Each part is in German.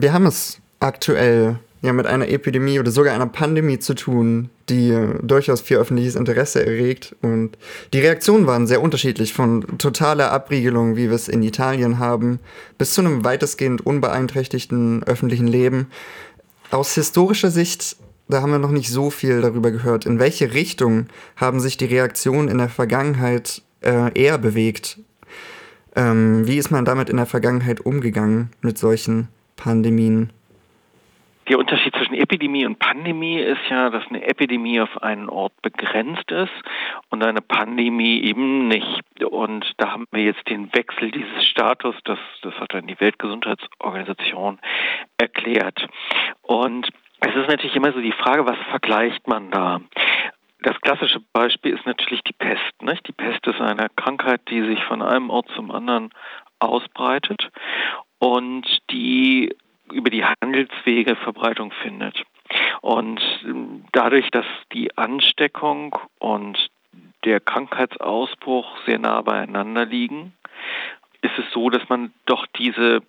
Wir haben es aktuell ja mit einer Epidemie oder sogar einer Pandemie zu tun, die durchaus viel öffentliches Interesse erregt. Und die Reaktionen waren sehr unterschiedlich, von totaler Abriegelung, wie wir es in Italien haben, bis zu einem weitestgehend unbeeinträchtigten öffentlichen Leben. Aus historischer Sicht, da haben wir noch nicht so viel darüber gehört. In welche Richtung haben sich die Reaktionen in der Vergangenheit eher bewegt? Wie ist man damit in der Vergangenheit umgegangen mit solchen Pandemien? Der Unterschied zwischen Epidemie und Pandemie ist ja, dass eine Epidemie auf einen Ort begrenzt ist und eine Pandemie eben nicht. Und da haben wir jetzt den Wechsel dieses Status, das hat dann die Weltgesundheitsorganisation erklärt. Und es ist natürlich immer so die Frage, was vergleicht man da? Das klassische Beispiel ist natürlich die Pest, nicht? Die Pest ist eine Krankheit, die sich von einem Ort zum anderen ausbreitet und die über die Handelswege Verbreitung findet. Und dadurch, dass die Ansteckung und der Krankheitsausbruch sehr nah beieinander liegen, ist es so, dass man doch diese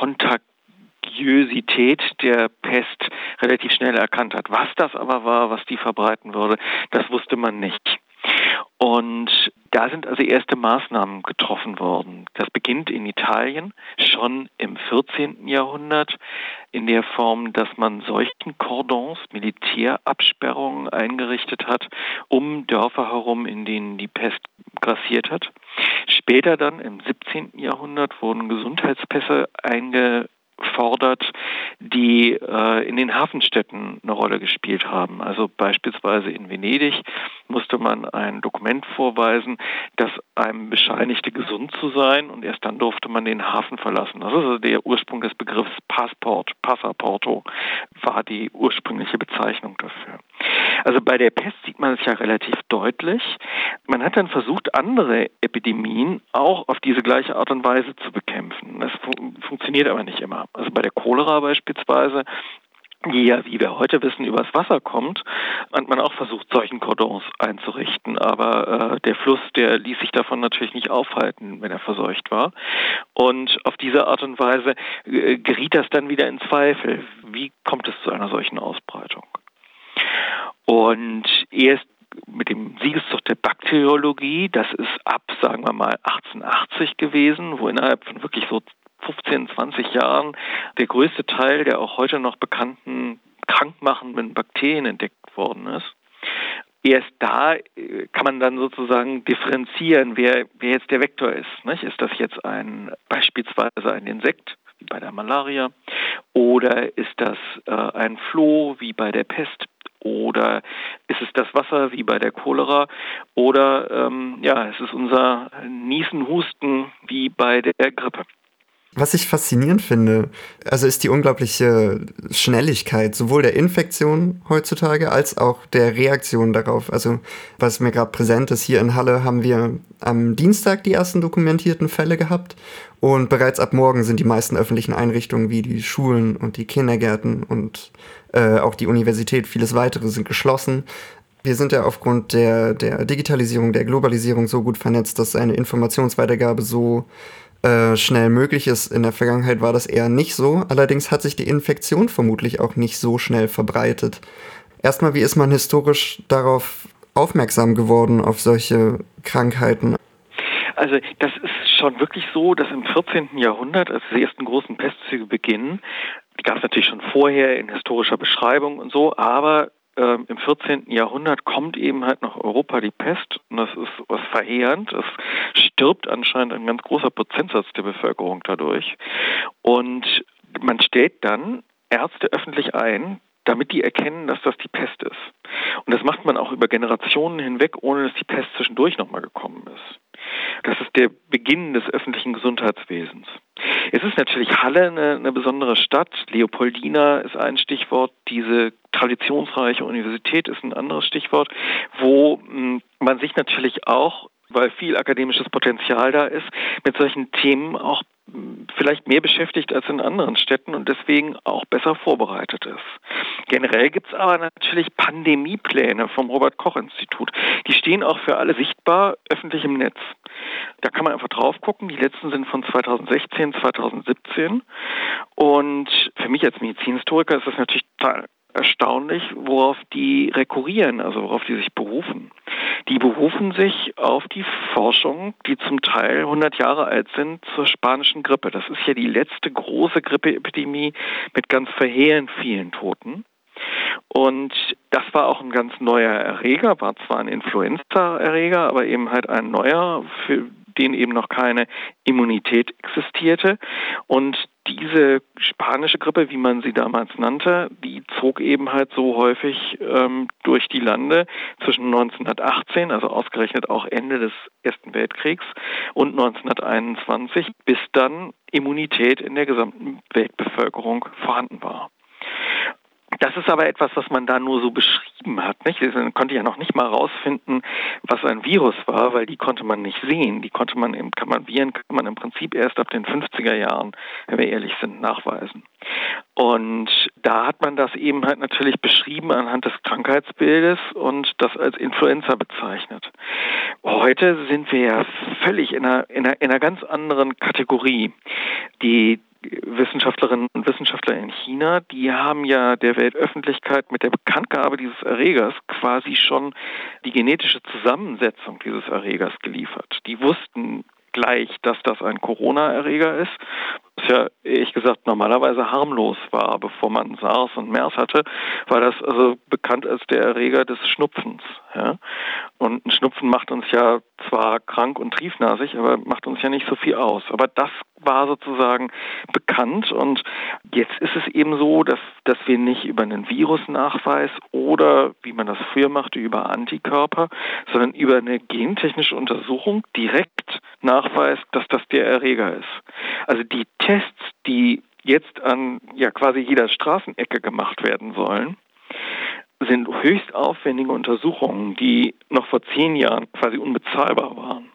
Kontagiosität der Pest relativ schnell erkannt hat. Was das aber war, was die verbreiten würde, das wusste man nicht. Und da sind also erste Maßnahmen getroffen worden. Das beginnt in Italien schon im 14. Jahrhundert in der Form, dass man Seuchenkordons, Militärabsperrungen eingerichtet hat, um Dörfer herum, in denen die Pest grassiert hat. Später dann im 17. Jahrhundert wurden Gesundheitspässe eingefordert, die in den Hafenstädten eine Rolle gespielt haben. Also beispielsweise in Venedig musste man ein Dokument vorweisen, das einem bescheinigte, gesund zu sein, und erst dann durfte man den Hafen verlassen. Das ist also der Ursprung des Begriffs Passaporto, war die ursprüngliche Bezeichnung dafür. Also bei der Pest sieht man es ja relativ deutlich. Man hat dann versucht, andere Epidemien auch auf diese gleiche Art und Weise zu bekämpfen. Das funktioniert aber nicht immer. Also bei der Cholera beispielsweise, die ja, wie wir heute wissen, übers Wasser kommt, hat man auch versucht, Seuchenkordons einzurichten. Aber der Fluss, der ließ sich davon natürlich nicht aufhalten, wenn er verseucht war. Und auf diese Art und Weise geriet das dann wieder in Zweifel. Wie kommt es zu einer solchen Ausbreitung? Und erst mit dem Siegeszug der Bakteriologie, das ist ab, sagen wir mal, 1880 gewesen, wo innerhalb von wirklich so 15, 20 Jahren der größte Teil der auch heute noch bekannten krankmachenden Bakterien entdeckt worden ist. Erst da kann man dann sozusagen differenzieren, wer jetzt der Vektor ist. Nicht? Ist das jetzt beispielsweise ein Insekt, wie bei der Malaria, oder ist das ein Floh, wie bei der Pest? Oder ist es das Wasser wie bei der Cholera? Oder es ist unser Niesen, Husten wie bei der Grippe. Was ich faszinierend finde, also ist die unglaubliche Schnelligkeit sowohl der Infektion heutzutage als auch der Reaktion darauf. Also was mir gerade präsent ist, hier in Halle haben wir am Dienstag die ersten dokumentierten Fälle gehabt und bereits ab morgen sind die meisten öffentlichen Einrichtungen wie die Schulen und die Kindergärten und auch die Universität, vieles weitere sind geschlossen. Wir sind ja aufgrund der Digitalisierung, der Globalisierung so gut vernetzt, dass eine Informationsweitergabe so schnell möglich ist. In der Vergangenheit war das eher nicht so. Allerdings hat sich die Infektion vermutlich auch nicht so schnell verbreitet. Erstmal, wie ist man historisch darauf aufmerksam geworden, auf solche Krankheiten? Also das ist schon wirklich so, dass im 14. Jahrhundert, als die ersten großen Pestzüge beginnen, die gab es natürlich schon vorher in historischer Beschreibung und so, aber im 14. Jahrhundert kommt eben halt nach Europa die Pest und das ist was verheerend. Es stirbt anscheinend ein ganz großer Prozentsatz der Bevölkerung dadurch. Und man stellt dann Ärzte öffentlich ein, damit die erkennen, dass das die Pest ist. Und das macht man auch über Generationen hinweg, ohne dass die Pest zwischendurch nochmal gekommen ist. Das ist der Beginn des öffentlichen Gesundheitswesens. Es ist natürlich Halle eine besondere Stadt. Leopoldina ist ein Stichwort. Diese traditionsreiche Universität ist ein anderes Stichwort, wo man sich natürlich auch, weil viel akademisches Potenzial da ist, mit solchen Themen auch vielleicht mehr beschäftigt als in anderen Städten und deswegen auch besser vorbereitet ist. Generell gibt es aber natürlich Pandemiepläne vom Robert-Koch-Institut. Die stehen auch für alle sichtbar öffentlich im Netz. Da kann man einfach drauf gucken. Die letzten sind von 2016, 2017. Und für mich als Medizinhistoriker ist das natürlich total erstaunlich, worauf die rekurrieren, also worauf die sich berufen. Die berufen sich auf die Forschung, die zum Teil 100 Jahre alt sind, zur spanischen Grippe. Das ist ja die letzte große Grippeepidemie mit ganz verheerend vielen Toten. Und das war auch ein ganz neuer Erreger, war zwar ein Influenza-Erreger, aber eben halt ein neuer, für den eben noch keine Immunität existierte. Und diese spanische Grippe, wie man sie damals nannte, die zog eben halt so häufig durch die Lande zwischen 1918, also ausgerechnet auch Ende des Ersten Weltkriegs, und 1921, bis dann Immunität in der gesamten Weltbevölkerung vorhanden war. Das ist aber etwas, was man da nur so beschrieben hat, nicht? Man konnte ja noch nicht mal rausfinden, was ein Virus war, weil die konnte man nicht sehen. Viren kann man im Prinzip erst ab den 50er Jahren, wenn wir ehrlich sind, nachweisen. Und da hat man das eben halt natürlich beschrieben anhand des Krankheitsbildes und das als Influenza bezeichnet. Heute sind wir ja völlig in einer ganz anderen Kategorie. Die Wissenschaftlerinnen und Wissenschaftler in China, die haben ja der Weltöffentlichkeit mit der Bekanntgabe dieses Erregers quasi schon die genetische Zusammensetzung dieses Erregers geliefert. Die wussten gleich, dass das ein Corona-Erreger ist, was ja, ehrlich gesagt, normalerweise harmlos war. Bevor man SARS und MERS hatte, war das also bekannt als der Erreger des Schnupfens. Ja? Und ein Schnupfen macht uns ja zwar krank und triefnasig, aber macht uns ja nicht so viel aus. Aber das war sozusagen bekannt und jetzt ist es eben so, dass wir nicht über einen Virusnachweis oder, wie man das früher machte, über Antikörper, sondern über eine gentechnische Untersuchung direkt nachweist, dass das der Erreger ist. Also die Tests, die jetzt an quasi jeder Straßenecke gemacht werden sollen, sind höchst aufwendige Untersuchungen, die noch vor 10 Jahren quasi unbezahlbar waren.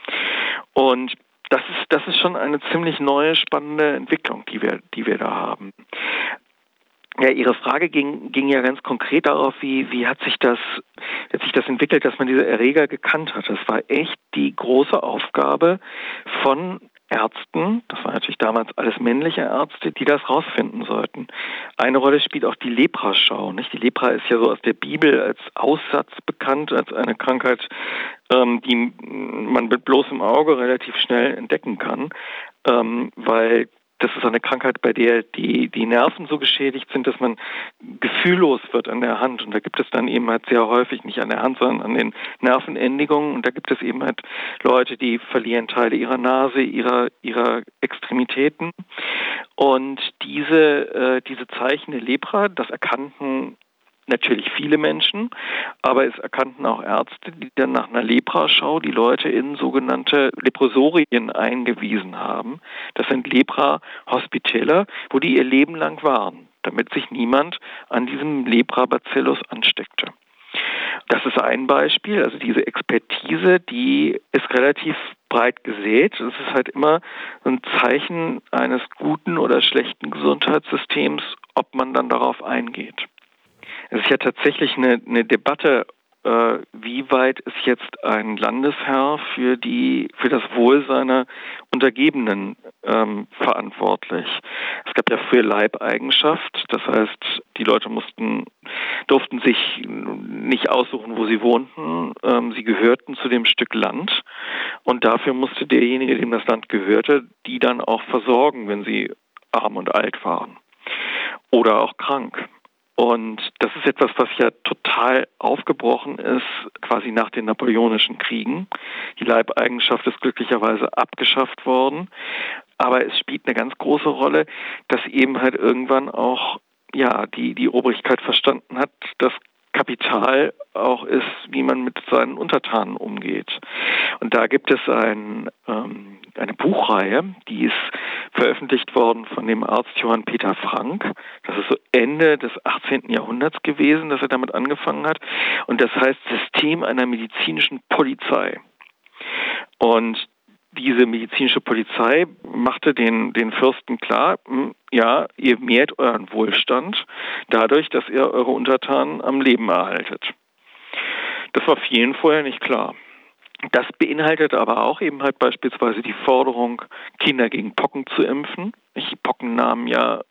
Und das ist schon eine ziemlich neue, spannende Entwicklung, die wir da haben. Ja, Ihre Frage ging ja ganz konkret darauf, wie hat sich das entwickelt, dass man diese Erreger gekannt hat. Das war echt die große Aufgabe von Ärzten, das waren natürlich damals alles männliche Ärzte, die das rausfinden sollten. Eine Rolle spielt auch die Lepraschau, nicht? Die Lepra ist ja so aus der Bibel als Aussatz bekannt, als eine Krankheit, die man mit bloßem Auge relativ schnell entdecken kann, weil das ist eine Krankheit, bei der die Nerven so geschädigt sind, dass man gefühllos wird an der Hand. Und da gibt es dann eben halt sehr häufig, nicht an der Hand, sondern an den Nervenendigungen. Und da gibt es eben halt Leute, die verlieren Teile ihrer Nase, ihrer Extremitäten. Und diese Zeichen der Lepra, das erkannten natürlich viele Menschen, aber es erkannten auch Ärzte, die dann nach einer Lepraschau die Leute in sogenannte Leprosorien eingewiesen haben. Das sind Lepra-Hospitäler, wo die ihr Leben lang waren, damit sich niemand an diesem Lepra-Bacillus ansteckte. Das ist ein Beispiel, also diese Expertise, die ist relativ breit gesät. Es ist halt immer ein Zeichen eines guten oder schlechten Gesundheitssystems, ob man dann darauf eingeht. Es ist ja tatsächlich eine Debatte, wie weit ist jetzt ein Landesherr für das Wohl seiner Untergebenen verantwortlich. Es gab ja früher Leibeigenschaft, das heißt, die Leute durften sich nicht aussuchen, wo sie wohnten. Sie gehörten zu dem Stück Land und dafür musste derjenige, dem das Land gehörte, die dann auch versorgen, wenn sie arm und alt waren oder auch krank. Und das ist etwas, was ja total aufgebrochen ist, quasi nach den Napoleonischen Kriegen. Die Leibeigenschaft ist glücklicherweise abgeschafft worden. Aber es spielt eine ganz große Rolle, dass eben halt irgendwann auch die Obrigkeit verstanden hat, dass Kapital auch ist, wie man mit seinen Untertanen umgeht. Und da gibt es eine Buchreihe, die ist veröffentlicht worden von dem Arzt Johann Peter Frank. Das ist so Ende des 18. Jahrhunderts gewesen, dass er damit angefangen hat. Und das heißt System einer medizinischen Polizei. Und diese medizinische Polizei machte den Fürsten klar, ja, ihr mehrt euren Wohlstand dadurch, dass ihr eure Untertanen am Leben erhaltet. Das war vielen vorher nicht klar. Das beinhaltet aber auch eben halt beispielsweise die Forderung, Kinder gegen Pocken zu impfen. Die Pocken nahmen ja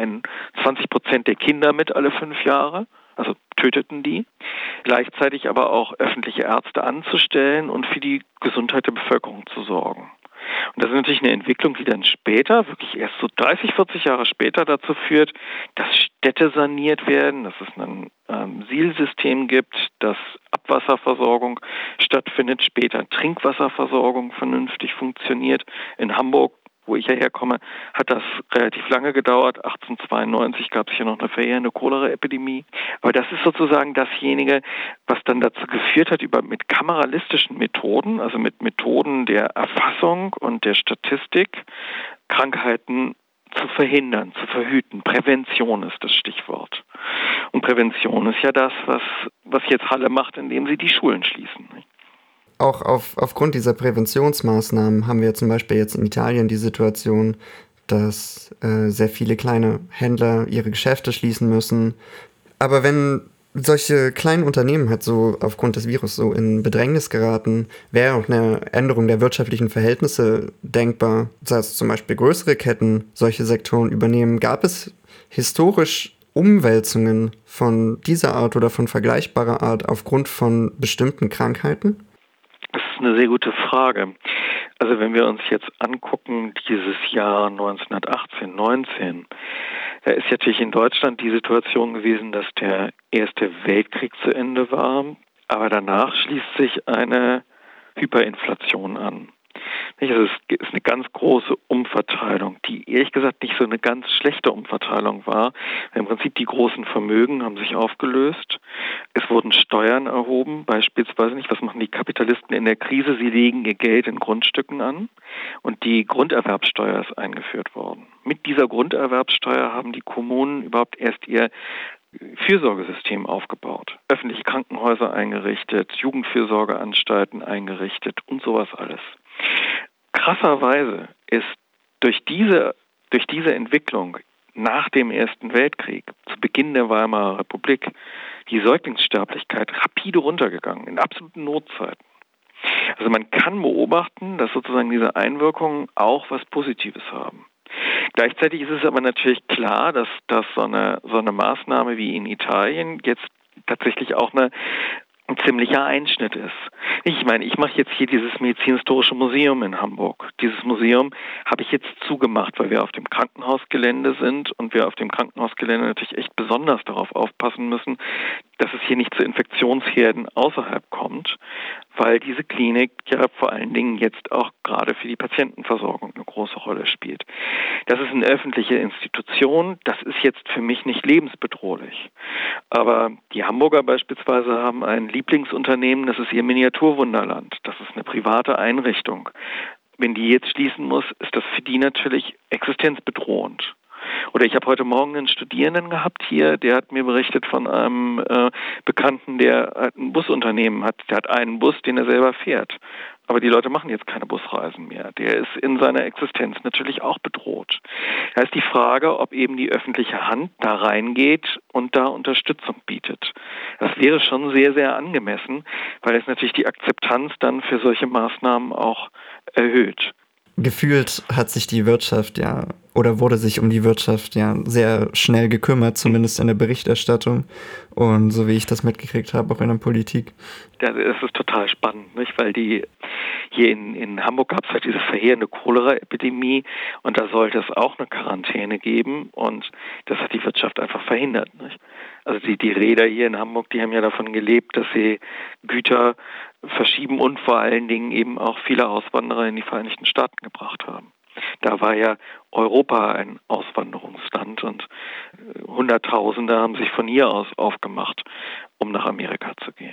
20% der Kinder mit alle 5 Jahre, also töteten die. Gleichzeitig aber auch öffentliche Ärzte anzustellen und für die Gesundheit der Bevölkerung zu sorgen. Und das ist natürlich eine Entwicklung, die dann später, wirklich erst so 30, 40 Jahre später dazu führt, dass Städte saniert werden, dass es ein Sielsystem gibt, dass Abwasserversorgung stattfindet, später Trinkwasserversorgung vernünftig funktioniert. In Hamburg, wo ich ja herkomme, hat das relativ lange gedauert. 1892 gab es hier noch eine verheerende Cholera-Epidemie. Aber das ist sozusagen dasjenige, was dann dazu geführt hat, mit kameralistischen Methoden, also mit Methoden der Erfassung und der Statistik, Krankheiten zu verhindern, zu verhüten. Prävention ist das Stichwort. Und Prävention ist ja das, was jetzt Halle macht, indem sie die Schulen schließen. Auch aufgrund dieser Präventionsmaßnahmen haben wir zum Beispiel jetzt in Italien die Situation, dass sehr viele kleine Händler ihre Geschäfte schließen müssen. Aber wenn solche kleinen Unternehmen halt so aufgrund des Virus so in Bedrängnis geraten, wäre auch eine Änderung der wirtschaftlichen Verhältnisse denkbar. Das heißt zum Beispiel größere Ketten solche Sektoren übernehmen. Gab es historisch Umwälzungen von dieser Art oder von vergleichbarer Art aufgrund von bestimmten Krankheiten? Das ist eine sehr gute Frage. Also wenn wir uns jetzt angucken, dieses Jahr 1918, 19, da ist natürlich in Deutschland die Situation gewesen, dass der Erste Weltkrieg zu Ende war, aber danach schließt sich eine Hyperinflation an. Es ist eine ganz große Umverteilung, die ehrlich gesagt nicht so eine ganz schlechte Umverteilung war. Im Prinzip die großen Vermögen haben sich aufgelöst. Es wurden Steuern erhoben, beispielsweise nicht. Was machen die Kapitalisten in der Krise? Sie legen ihr Geld in Grundstücken an und die Grunderwerbsteuer ist eingeführt worden. Mit dieser Grunderwerbsteuer haben die Kommunen überhaupt erst ihr Fürsorgesystem aufgebaut, öffentliche Krankenhäuser eingerichtet, Jugendfürsorgeanstalten eingerichtet und sowas alles. Krasserweise ist durch diese Entwicklung nach dem Ersten Weltkrieg, zu Beginn der Weimarer Republik, die Säuglingssterblichkeit rapide runtergegangen, in absoluten Notzeiten. Also man kann beobachten, dass sozusagen diese Einwirkungen auch was Positives haben. Gleichzeitig ist es aber natürlich klar, dass so eine Maßnahme wie in Italien jetzt tatsächlich auch ein ziemlicher Einschnitt ist. Ich meine, ich mache jetzt hier dieses Medizinhistorische Museum in Hamburg. Dieses Museum habe ich jetzt zugemacht, weil wir auf dem Krankenhausgelände sind und wir auf dem Krankenhausgelände natürlich echt besonders darauf aufpassen müssen, dass es hier nicht zu Infektionsherden außerhalb kommt, weil diese Klinik ja vor allen Dingen jetzt auch gerade für die Patientenversorgung eine große Rolle spielt. Das ist eine öffentliche Institution, das ist jetzt für mich nicht lebensbedrohlich. Aber die Hamburger beispielsweise haben ein Lieblingsunternehmen, das ist ihr Miniaturwunderland. Das ist eine private Einrichtung. Wenn die jetzt schließen muss, ist das für die natürlich existenzbedrohend. Oder ich habe heute Morgen einen Studierenden gehabt hier, der hat mir berichtet von einem Bekannten, der ein Busunternehmen hat. Der hat einen Bus, den er selber fährt. Aber die Leute machen jetzt keine Busreisen mehr. Der ist in seiner Existenz natürlich auch bedroht. Da ist die Frage, ob eben die öffentliche Hand da reingeht und da Unterstützung bietet. Das wäre schon sehr, sehr angemessen, weil es natürlich die Akzeptanz dann für solche Maßnahmen auch erhöht. Gefühlt hat sich die Wirtschaft wurde sich um die Wirtschaft sehr schnell gekümmert, zumindest in der Berichterstattung und so wie ich das mitgekriegt habe, auch in der Politik. Das ist total spannend, nicht? Weil hier in Hamburg gab es halt diese verheerende Cholera-Epidemie und da sollte es auch eine Quarantäne geben und das hat die Wirtschaft einfach verhindert, nicht? Also die Reeder hier in Hamburg, die haben ja davon gelebt, dass sie Güter verschieben und vor allen Dingen eben auch viele Auswanderer in die Vereinigten Staaten gebracht haben. Da war ja Europa ein Auswanderungsland und Hunderttausende haben sich von hier aus aufgemacht, um nach Amerika zu gehen.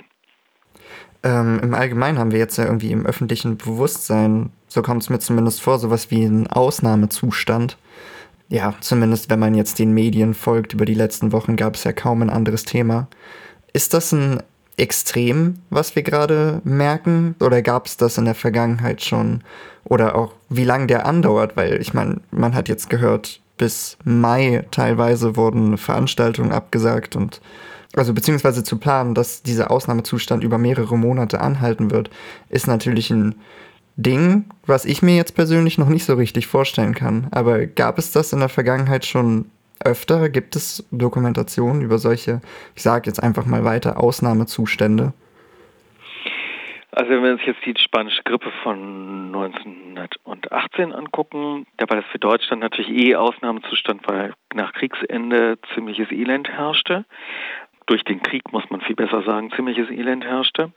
Im Allgemeinen haben wir jetzt ja irgendwie im öffentlichen Bewusstsein, so kommt es mir zumindest vor, sowas wie einen Ausnahmezustand. Ja, zumindest wenn man jetzt den Medien folgt, über die letzten Wochen gab es ja kaum ein anderes Thema. Ist das ein extrem, was wir gerade merken? Oder gab es das in der Vergangenheit schon? Oder auch, wie lange der andauert? Weil ich meine, man hat jetzt gehört, bis Mai teilweise wurden Veranstaltungen abgesagt und also beziehungsweise zu planen, dass dieser Ausnahmezustand über mehrere Monate anhalten wird, ist natürlich ein Ding, was ich mir jetzt persönlich noch nicht so richtig vorstellen kann. Aber gab es das in der Vergangenheit schon öfter? Gibt es Dokumentationen über solche, ich sage jetzt einfach mal weiter, Ausnahmezustände? Also wenn wir uns jetzt die spanische Grippe von 1918 angucken, da war das für Deutschland natürlich Ausnahmezustand, weil nach Kriegsende ziemliches Elend herrschte. Durch den Krieg, muss man viel besser sagen, ziemliches Elend herrschte.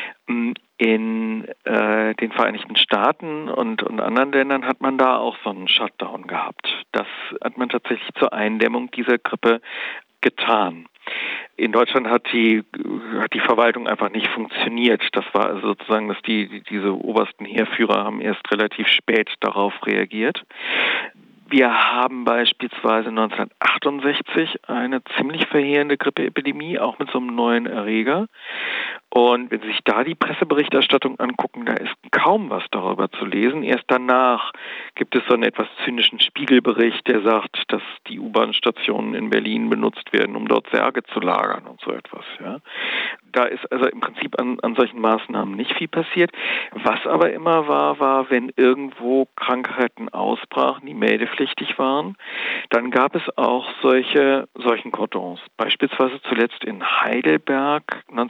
In den Vereinigten Staaten und anderen Ländern hat man da auch so einen Shutdown gehabt. Das hat man tatsächlich zur Eindämmung dieser Grippe getan. In Deutschland hat die Verwaltung einfach nicht funktioniert. Das war also sozusagen, dass diese obersten Heerführer haben erst relativ spät darauf reagiert. Wir haben beispielsweise 1968 eine ziemlich verheerende Grippeepidemie, auch mit so einem neuen Erreger. Und wenn Sie sich da die Presseberichterstattung angucken, da ist kaum was darüber zu lesen. Erst danach gibt es so einen etwas zynischen Spiegelbericht, der sagt, dass die U-Bahn-Stationen in Berlin benutzt werden, um dort Särge zu lagern und so etwas. Ja. Da ist also im Prinzip an solchen Maßnahmen nicht viel passiert. Was aber immer war, wenn irgendwo Krankheiten ausbrachen, die meldepflichtig waren, dann gab es auch solchen Cordons. Beispielsweise zuletzt in Heidelberg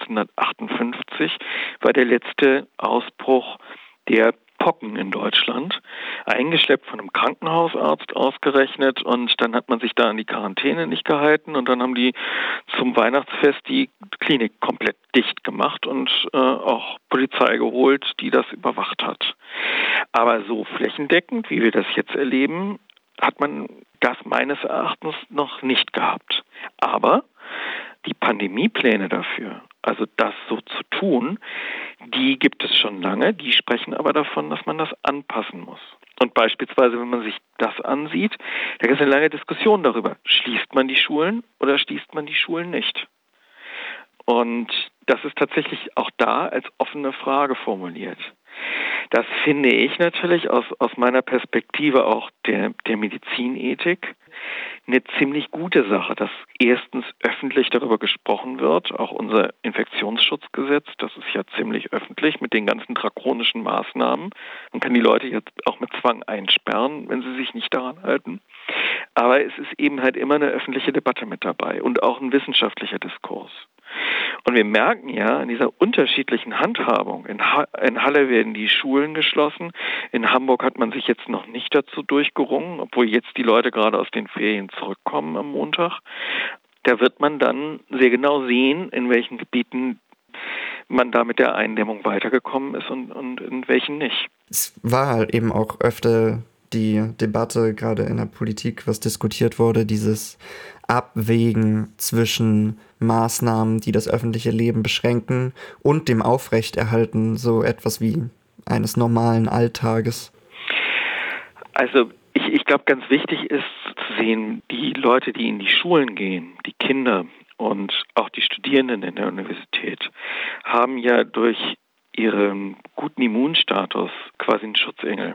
1958 war der letzte Ausbruch der Pocken in Deutschland, eingeschleppt von einem Krankenhausarzt ausgerechnet, und dann hat man sich da an die Quarantäne nicht gehalten und dann haben die zum Weihnachtsfest die Klinik komplett dicht gemacht und auch Polizei geholt, die das überwacht hat. Aber so flächendeckend, wie wir das jetzt erleben, hat man das meines Erachtens noch nicht gehabt. Aber die Pandemiepläne dafür, also das so zu tun, die gibt es schon lange, die sprechen aber davon, dass man das anpassen muss. Und beispielsweise, wenn man sich das ansieht, da gibt es eine lange Diskussion darüber, schließt man die Schulen oder schließt man die Schulen nicht? Und das ist tatsächlich auch da als offene Frage formuliert. Das finde ich natürlich aus meiner Perspektive auch der Medizinethik eine ziemlich gute Sache, dass erstens öffentlich darüber gesprochen wird, auch unser Infektionsschutzgesetz, das ist ja ziemlich öffentlich mit den ganzen drakonischen Maßnahmen. Man kann die Leute jetzt auch mit Zwang einsperren, wenn sie sich nicht daran halten. Aber es ist eben halt immer eine öffentliche Debatte mit dabei und auch ein wissenschaftlicher Diskurs. Und wir merken ja in dieser unterschiedlichen Handhabung, in Halle werden die Schulen geschlossen, in Hamburg hat man sich jetzt noch nicht dazu durchgerungen, obwohl jetzt die Leute gerade aus den Ferien zurückkommen am Montag. Da wird man dann sehr genau sehen, in welchen Gebieten man da mit der Eindämmung weitergekommen ist und in welchen nicht. Es war eben auch öfter die Debatte, gerade in der Politik, was diskutiert wurde, dieses Abwägen zwischen Maßnahmen, die das öffentliche Leben beschränken, und dem Aufrechterhalten so etwas wie eines normalen Alltages. Also ich glaube, ganz wichtig ist zu sehen, die Leute, die in die Schulen gehen, die Kinder und auch die Studierenden in der Universität, haben ja durch ihren guten Immunstatus quasi einen Schutzengel.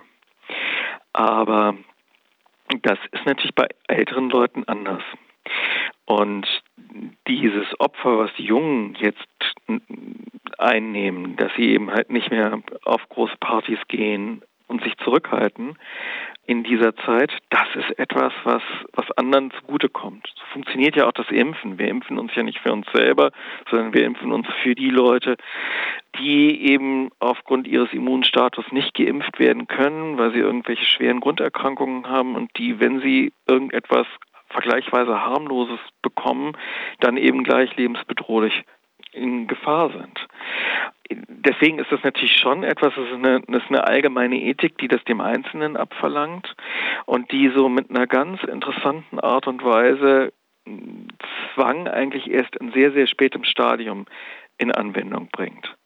Aber das ist natürlich bei älteren Leuten anders. Und dieses Opfer, was die Jungen jetzt einnehmen, dass sie eben halt nicht mehr auf große Partys gehen und sich zurückhalten in dieser Zeit, das ist etwas, was anderen zugutekommt. So funktioniert ja auch das Impfen. Wir impfen uns ja nicht für uns selber, sondern wir impfen uns für die Leute, die eben aufgrund ihres Immunstatus nicht geimpft werden können, weil sie irgendwelche schweren Grunderkrankungen haben und die, wenn sie irgendetwas vergleichsweise harmloses bekommen, dann eben gleich lebensbedrohlich in Gefahr sind. Deswegen ist das natürlich schon etwas, das ist eine allgemeine Ethik, die das dem Einzelnen abverlangt und die so mit einer ganz interessanten Art und Weise Zwang eigentlich erst in sehr, sehr spätem Stadium in Anwendung bringt.